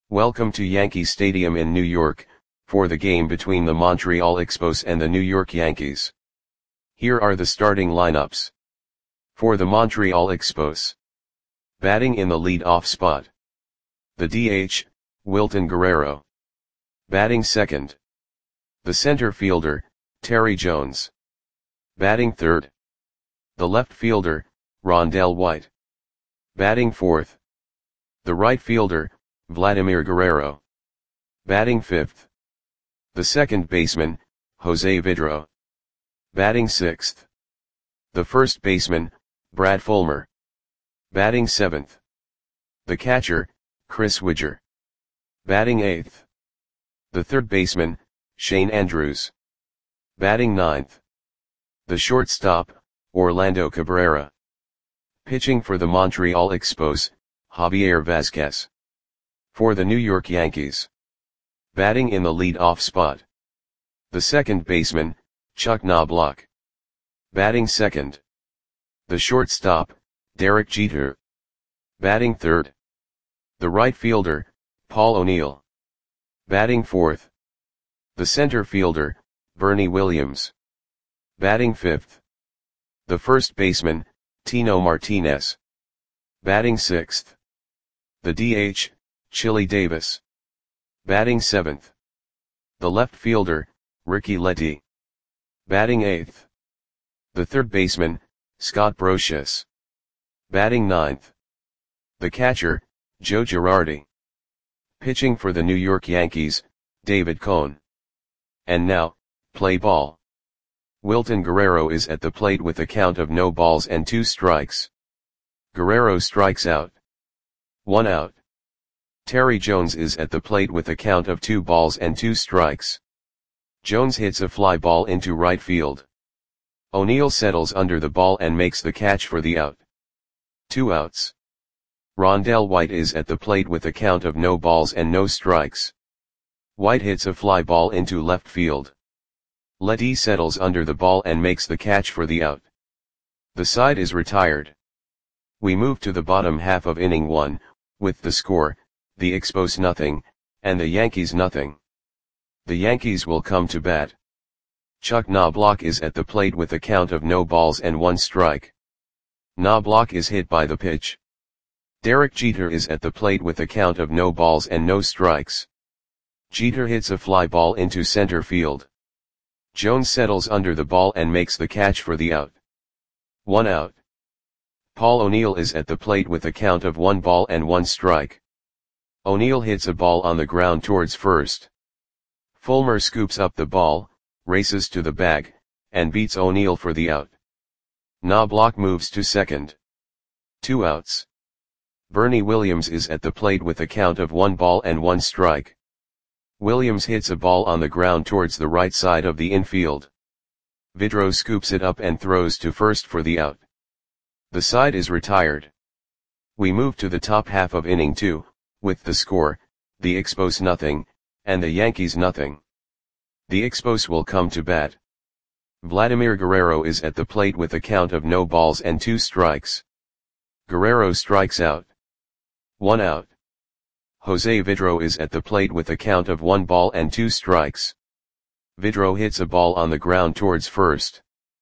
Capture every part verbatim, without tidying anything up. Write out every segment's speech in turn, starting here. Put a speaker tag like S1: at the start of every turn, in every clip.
S1: Welcome to Yankee Stadium in New York, for the game between the Montreal Expos and the New York Yankees. Here are the starting lineups. For the Montreal Expos. Batting in the lead-off spot. The D H, Wilton Guerrero. Batting second. The center fielder, Terry Jones. Batting third. The left fielder, Rondell White. Batting fourth. The right fielder, Vladimir Guerrero. Batting fifth. The second baseman, Jose Vidro. Batting sixth. The first baseman, Brad Fulmer. Batting seventh. The catcher, Chris Widger. Batting eighth. The third baseman, Shane Andrews. Batting ninth. The shortstop, Orlando Cabrera. Pitching for the Montreal Expos, Javier Vazquez. For the New York Yankees. Batting in the lead-off spot. The second baseman, Chuck Knobloch. Batting second. The shortstop, Derek Jeter. Batting third. The right fielder, Paul O'Neill. Batting fourth. The center fielder, Bernie Williams. Batting fifth. The first baseman, Tino Martinez. Batting sixth. The D H, Chili Davis. Batting seventh. The left fielder, Ricky Letty. Batting eighth. The third baseman, Scott Brosius. Batting ninth. The catcher, Joe Girardi. Pitching for the New York Yankees, David Cone. And now, play ball. Wilton Guerrero is at the plate with a count of no balls and two strikes. Guerrero strikes out. One out. Terry Jones is at the plate with a count of two balls and two strikes. Jones hits a fly ball into right field. O'Neill settles under the ball and makes the catch for the out. Two outs. Rondell White is at the plate with a count of no balls and no strikes. White hits a fly ball into left field. Letty settles under the ball and makes the catch for the out. The side is retired. We move to the bottom half of inning one, with the score, the Expos nothing, and the Yankees nothing. The Yankees will come to bat. Chuck Knobloch is at the plate with a count of no balls and one strike. Knobloch is hit by the pitch. Derek Jeter is at the plate with a count of no balls and no strikes. Jeter hits a fly ball into center field. Jones settles under the ball and makes the catch for the out. One out. Paul O'Neill is at the plate with a count of one ball and one strike. O'Neill hits a ball on the ground towards first. Fulmer scoops up the ball, races to the bag, and beats O'Neill for the out. Knobloch moves to second. Two outs. Bernie Williams is at the plate with a count of one ball and one strike. Williams hits a ball on the ground towards the right side of the infield. Vidro scoops it up and throws to first for the out. The side is retired. We move to the top half of inning two, with the score, the Expos nothing, and the Yankees nothing. The Expos will come to bat. Vladimir Guerrero is at the plate with a count of no balls and two strikes. Guerrero strikes out. One out. Jose Vidro is at the plate with a count of one ball and two strikes. Vidro hits a ball on the ground towards first.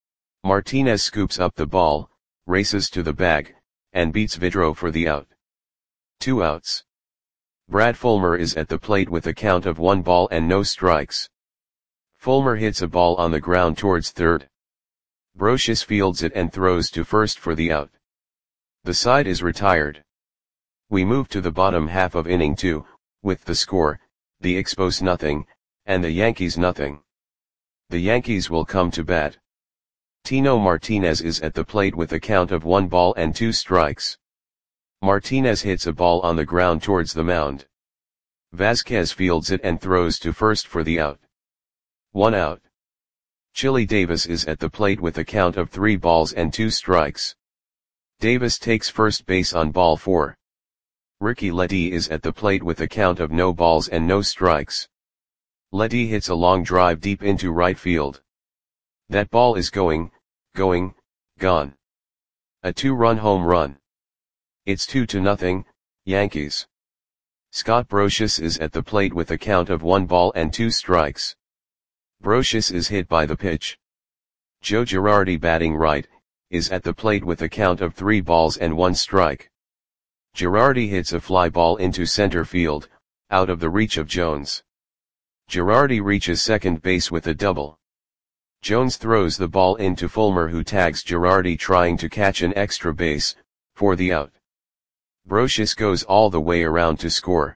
S1: Martinez scoops up the ball, races to the bag, and beats Vidro for the out. Two outs. Brad Fulmer is at the plate with a count of one ball and no strikes. Fulmer hits a ball on the ground towards third. Brosius fields it and throws to first for the out. The side is retired. We move to the bottom half of inning two, with the score, the Expos nothing, and the Yankees nothing. The Yankees will come to bat. Tino Martinez is at the plate with a count of one ball and two strikes. Martinez hits a ball on the ground towards the mound. Vazquez fields it and throws to first for the out. One out. Chili Davis is at the plate with a count of three balls and two strikes. Davis takes first base on ball four. Ricky Letty is at the plate with a count of no balls and no strikes. Letty hits a long drive deep into right field. That ball is going, going, gone. A two-run home run. It's two to nothing, Yankees. Scott Brocious is at the plate with a count of one ball and two strikes. Brocious is hit by the pitch. Joe Girardi, batting right, is at the plate with a count of three balls and one strike. Girardi hits a fly ball into center field, out of the reach of Jones. Girardi reaches second base with a double. Jones throws the ball into Fulmer, who tags Girardi, trying to catch an extra base, for the out. Brocious goes all the way around to score.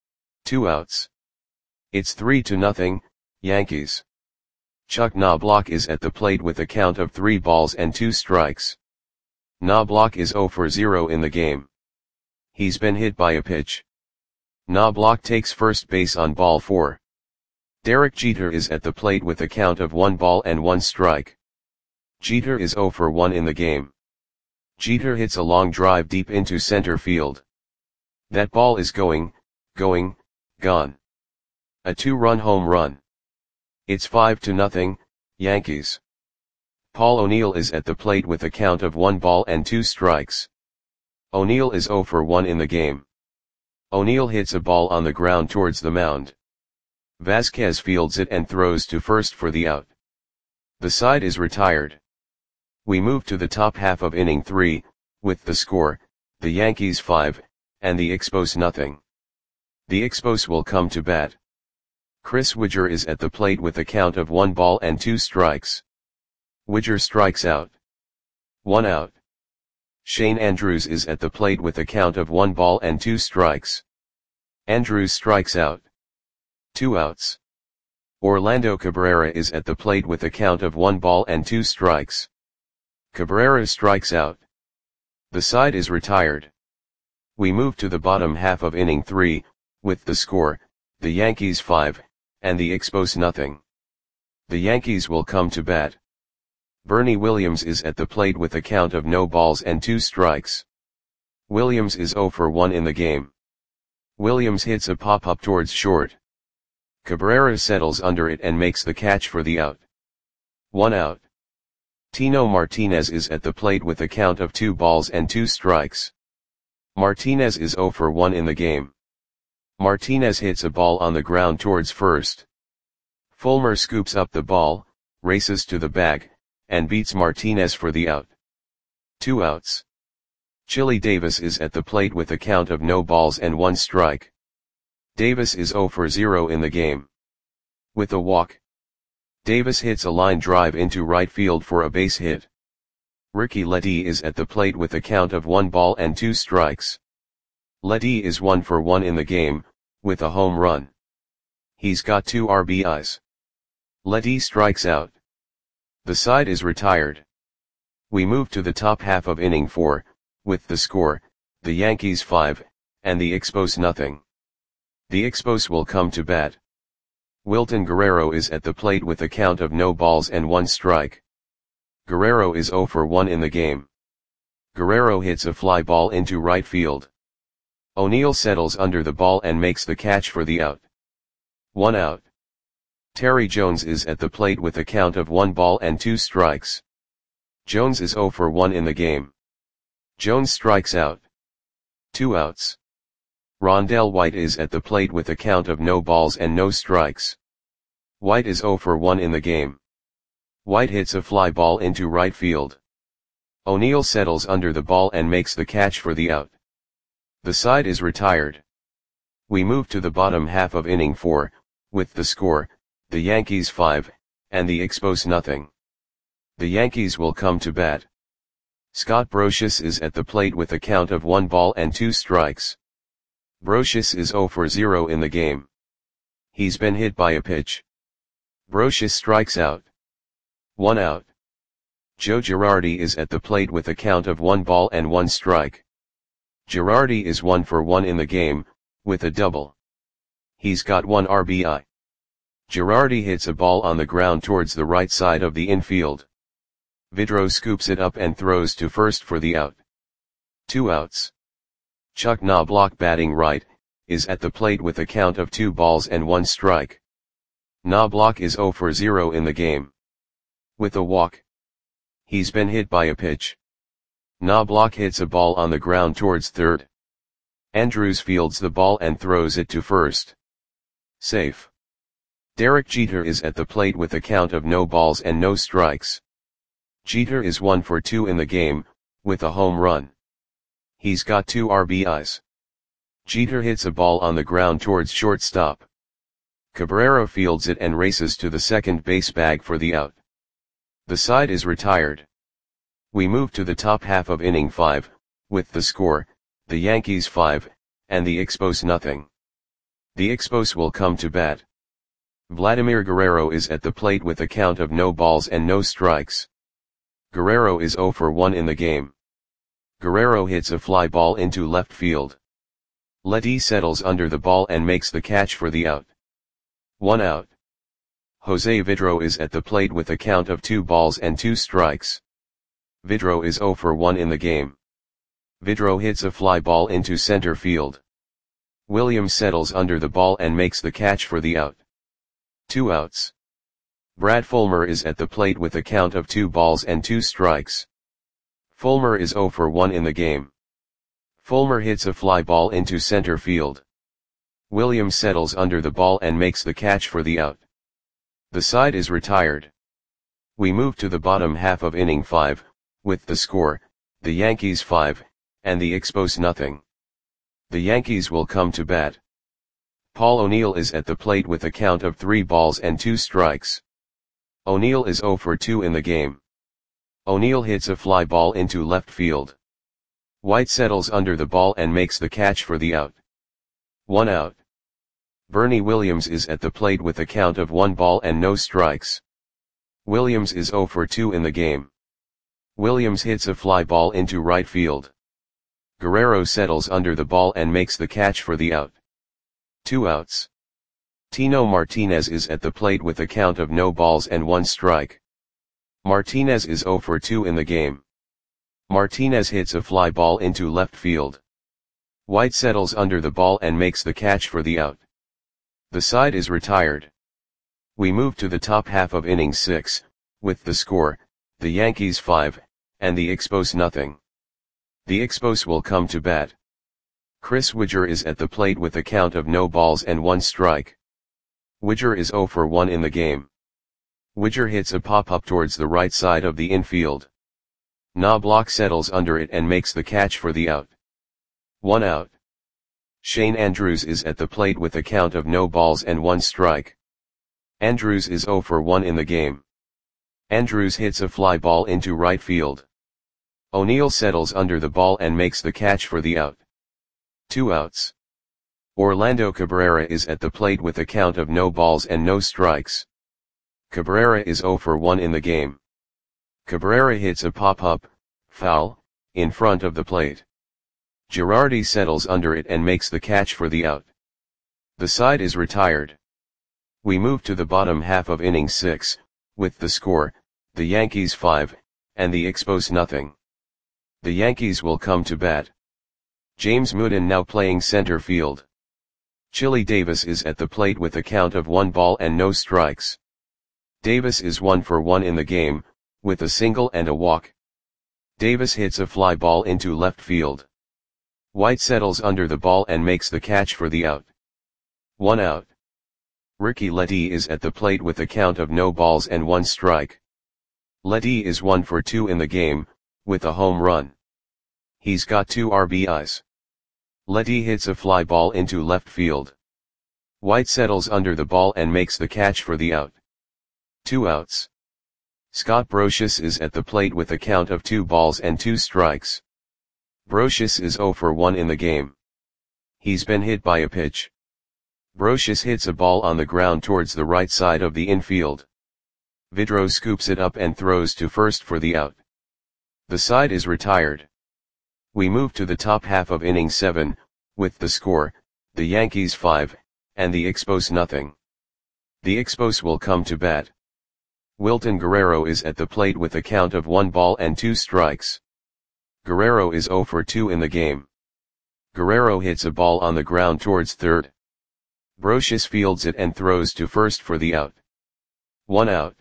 S1: Two outs. It's three to nothing, Yankees. Chuck Knobloch is at the plate with a count of three balls and two strikes. Knobloch is zero for zero in the game. He's been hit by a pitch. Knobloch takes first base on ball four. Derek Jeter is at the plate with a count of one ball and one strike. Jeter is zero for one in the game. Jeter hits a long drive deep into center field. That ball is going, going, gone. A two-run home run. It's five to nothing, Yankees. Paul O'Neill is at the plate with a count of one ball and two strikes. O'Neill is zero for one in the game. O'Neill hits a ball on the ground towards the mound. Vasquez fields it and throws to first for the out. The side is retired. We move to the top half of inning three, with the score, the Yankees five, and the Expos nothing. The Expos will come to bat. Chris Widger is at the plate with a count of one ball and two strikes. Widger strikes out. One out. Shane Andrews is at the plate with a count of one ball and two strikes. Andrews strikes out. Two outs. Orlando Cabrera is at the plate with a count of one ball and two strikes. Cabrera strikes out. The side is retired. We move to the bottom half of inning three, with the score, the Yankees five, and the Expos nothing. The Yankees will come to bat. Bernie Williams is at the plate with a count of no balls and two strikes. Williams is zero for one in the game. Williams hits a pop-up towards short. Cabrera settles under it and makes the catch for the out. One out. Tino Martinez is at the plate with a count of two balls and two strikes. Martinez is zero for one in the game. Martinez hits a ball on the ground towards first. Fulmer scoops up the ball, races to the bag, and beats Martinez for the out. Two outs. Chili Davis is at the plate with a count of no balls and one strike. Davis is zero for zero in the game. With a walk. Davis hits a line drive into right field for a base hit. Ricky Ledee is at the plate with a count of one ball and two strikes. Ledee is one for one in the game, with a home run. He's got two R B Is. Ledee strikes out. The side is retired. We move to the top half of inning four, with the score, the Yankees five, and the Expos nothing. The Expos will come to bat. Wilton Guerrero is at the plate with a count of no balls and one strike. Guerrero is zero for one in the game. Guerrero hits a fly ball into right field. O'Neill settles under the ball and makes the catch for the out. One out. Terry Jones is at the plate with a count of one ball and two strikes. Jones is zero for one in the game. Jones strikes out. Two outs. Rondell White is at the plate with a count of no balls and no strikes. White is zero for one in the game. White hits a fly ball into right field. O'Neill settles under the ball and makes the catch for the out. The side is retired. We move to the bottom half of inning four, with the score, the Yankees five, and the Expos nothing. The Yankees will come to bat. Scott Brocious is at the plate with a count of one ball and two strikes. Brocious is zero for zero in the game. He's been hit by a pitch. Brocious strikes out. One out. Joe Girardi is at the plate with a count of one ball and one strike. Girardi is one for one in the game, with a double. He's got one R B I. Girardi hits a ball on the ground towards the right side of the infield. Vidro scoops it up and throws to first for the out. Two outs. Chuck Knobloch, batting right, is at the plate with a count of two balls and one strike. Knobloch is zero for zero in the game. With a walk. He's been hit by a pitch. Knobloch hits a ball on the ground towards third. Andrews fields the ball and throws it to first. Safe. Derek Jeter is at the plate with a count of no balls and no strikes. Jeter is one for two in the game, with a home run. He's got two R B Is. Jeter hits a ball on the ground towards shortstop. Cabrera fields it and races to the second base bag for the out. The side is retired. We move to the top half of inning five, with the score, the Yankees five, and the Expos nothing. The Expos will come to bat. Vladimir Guerrero is at the plate with a count of no balls and no strikes. Guerrero is zero for one in the game. Guerrero hits a fly ball into left field. Letty settles under the ball and makes the catch for the out. One out. Jose Vidro is at the plate with a count of two balls and two strikes. Vidro is zero for one in the game. Vidro hits a fly ball into center field. Williams settles under the ball and makes the catch for the out. Two outs. Brad Fulmer is at the plate with a count of two balls and two strikes. Fulmer is zero for one in the game. Fulmer hits a fly ball into center field. Williams settles under the ball and makes the catch for the out. The side is retired. We move to the bottom half of inning five, with the score, the Yankees five, and the Expos nothing. The Yankees will come to bat. Paul O'Neill is at the plate with a count of three balls and two strikes. O'Neill is zero for two in the game. O'Neill hits a fly ball into left field. White settles under the ball and makes the catch for the out. One out. Bernie Williams is at the plate with a count of one ball and no strikes. Williams is zero for two in the game. Williams hits a fly ball into right field. Guerrero settles under the ball and makes the catch for the out. Two outs. Tino Martinez is at the plate with a count of no balls and one strike. Martinez is zero for two in the game. Martinez hits a fly ball into left field. White settles under the ball and makes the catch for the out. The side is retired. We move to the top half of inning six, with the score, the Yankees five, and the Expos nothing. The Expos will come to bat. Chris Widger is at the plate with a count of no balls and one strike. Widger is zero for one in the game. Widger hits a pop-up towards the right side of the infield. Knobloch settles under it and makes the catch for the out. One out. Shane Andrews is at the plate with a count of no balls and one strike. Andrews is zero for one in the game. Andrews hits a fly ball into right field. O'Neill settles under the ball and makes the catch for the out. Two outs. Orlando Cabrera is at the plate with a count of no balls and no strikes. Cabrera is zero for one in the game. Cabrera hits a pop-up, foul, in front of the plate. Girardi settles under it and makes the catch for the out. The side is retired. We move to the bottom half of inning six, with the score, the Yankees five, and the Expos nothing. The Yankees will come to bat. James Mooden now playing center field. Chili Davis is at the plate with a count of one ball and no strikes. Davis is one for one in the game, with a single and a walk. Davis hits a fly ball into left field. White settles under the ball and makes the catch for the out. One out. Ricky Letty is at the plate with a count of no balls and one strike. Letty is one for two in the game, with a home run. He's got two R B Is. Letty hits a fly ball into left field. White settles under the ball and makes the catch for the out. Two outs. Scott Brosius is at the plate with a count of two balls and two strikes. Brosius is zero for one in the game. He's been hit by a pitch. Brosius hits a ball on the ground towards the right side of the infield. Vidro scoops it up and throws to first for the out. The side is retired. We move to the top half of inning seven, with the score, the Yankees five, and the Expos nothing. The Expos will come to bat. Wilton Guerrero is at the plate with a count of one ball and two strikes. Guerrero is zero for two in the game. Guerrero hits a ball on the ground towards third. Brosius fields it and throws to first for the out. One out.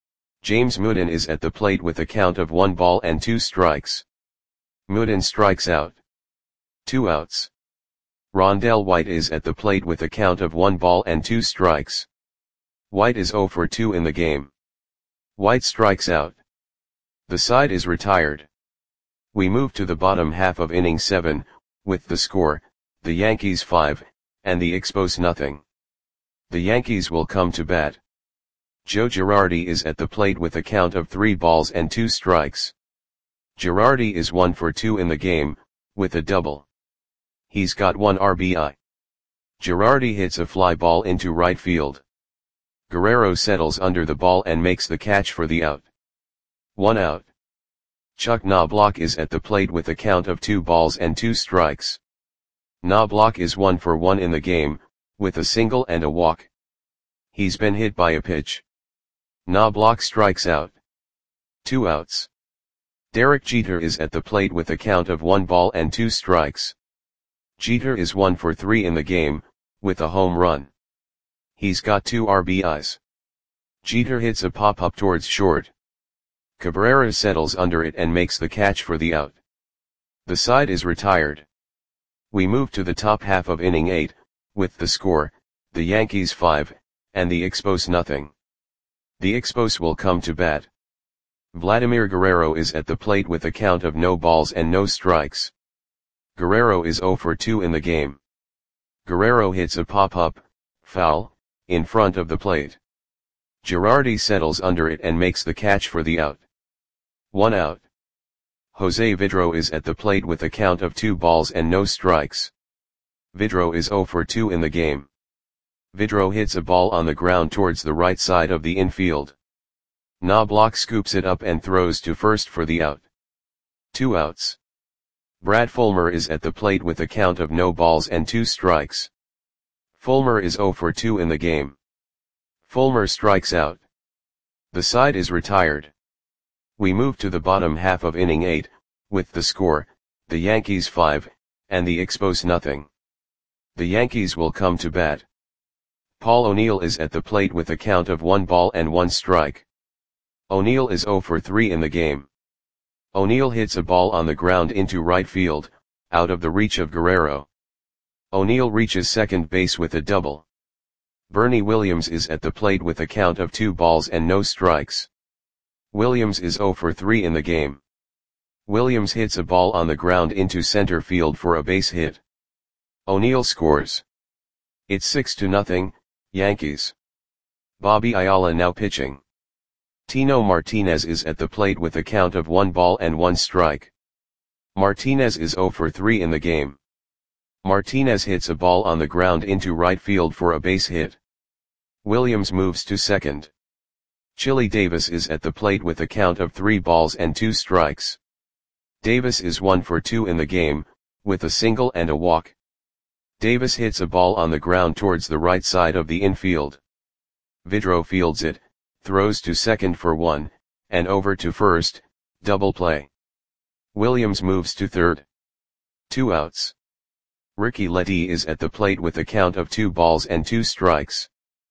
S1: James Mooden is at the plate with a count of one ball and two strikes. Mooden strikes out. Two outs. Rondell White is at the plate with a count of one ball and two strikes. White is zero for two in the game. White strikes out. The side is retired. We move to the bottom half of inning seven, with the score, the Yankees five, and the Expos nothing. The Yankees will come to bat. Joe Girardi is at the plate with a count of three balls and two strikes. Girardi is one for two in the game, with a double. He's got one R B I. Girardi hits a fly ball into right field. Guerrero settles under the ball and makes the catch for the out. One out. Chuck Knobloch is at the plate with a count of two balls and two strikes. Knobloch is one for one in the game, with a single and a walk. He's been hit by a pitch. Knobloch strikes out. Two outs. Derek Jeter is at the plate with a count of one ball and two strikes. Jeter is one for three in the game, with a home run. He's got two R B Is. Jeter hits a pop-up towards short. Cabrera settles under it and makes the catch for the out. The side is retired. We move to the top half of inning eight, with the score, the Yankees five, and the Expos nothing. The Expos will come to bat. Vladimir Guerrero is at the plate with a count of no balls and no strikes. Guerrero is zero for two in the game. Guerrero hits a pop-up, foul, in front of the plate. Girardi settles under it and makes the catch for the out. One out. Jose Vidro is at the plate with a count of two balls and no strikes. Vidro is zero for two in the game. Vidro hits a ball on the ground towards the right side of the infield. Knobloch scoops it up and throws to first for the out. Two outs. Brad Fulmer is at the plate with a count of no balls and two strikes. Fulmer is zero for two in the game. Fulmer strikes out. The side is retired. We move to the bottom half of inning eight, with the score, the Yankees five, and the Expos nothing. The Yankees will come to bat. Paul O'Neill is at the plate with a count of one ball and one strike. O'Neill is zero for three in the game. O'Neill hits a ball on the ground into right field, out of the reach of Guerrero. O'Neill reaches second base with a double. Bernie Williams is at the plate with a count of two balls and no strikes. Williams is zero for three in the game. Williams hits a ball on the ground into center field for a base hit. O'Neill scores. It's six to nothing, Yankees. Bobby Ayala now pitching. Tino Martinez is at the plate with a count of one ball and one strike. Martinez is zero for three in the game. Martinez hits a ball on the ground into right field for a base hit. Williams moves to second. Chili Davis is at the plate with a count of three balls and two strikes. Davis is one for two in the game, with a single and a walk. Davis hits a ball on the ground towards the right side of the infield. Vidro fields it, throws to second for one, and over to first, double play. Williams moves to third. Two outs. Ricky Ledee is at the plate with a count of two balls and two strikes.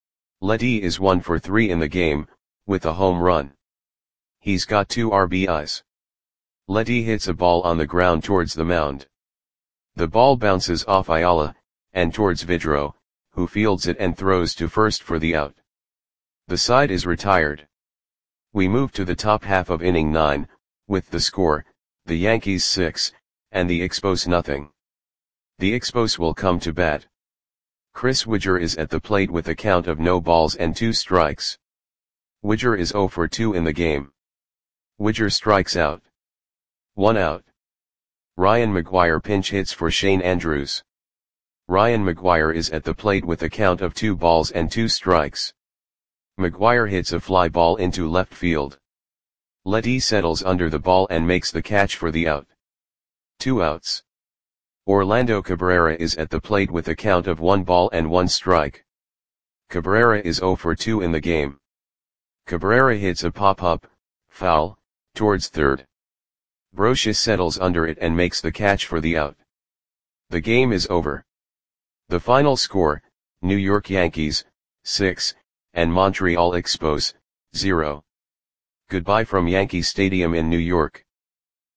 S1: Ledee is one for three in the game, with a home run. He's got two R B Is. Ledee hits a ball on the ground towards the mound. The ball bounces off Ayala, and towards Vidro, who fields it and throws to first for the out. The side is retired. We move to the top half of inning nine, with the score, the Yankees six, and the Expos nothing. The Expos will come to bat. Chris Widger is at the plate with a count of no balls and two strikes. Widger is zero for two in the game. Widger strikes out. One out. Ryan McGuire pinch hits for Shane Andrews. Ryan McGuire is at the plate with a count of two balls and two strikes. McGuire hits a fly ball into left field. Ledee settles under the ball and makes the catch for the out. Two outs. Orlando Cabrera is at the plate with a count of one ball and one strike. Cabrera is zero for two in the game. Cabrera hits a pop-up, foul, towards third. Brocious settles under it and makes the catch for the out. The game is over. The final score, New York Yankees, six, and Montreal Expos, zero. Goodbye from Yankee Stadium in New York.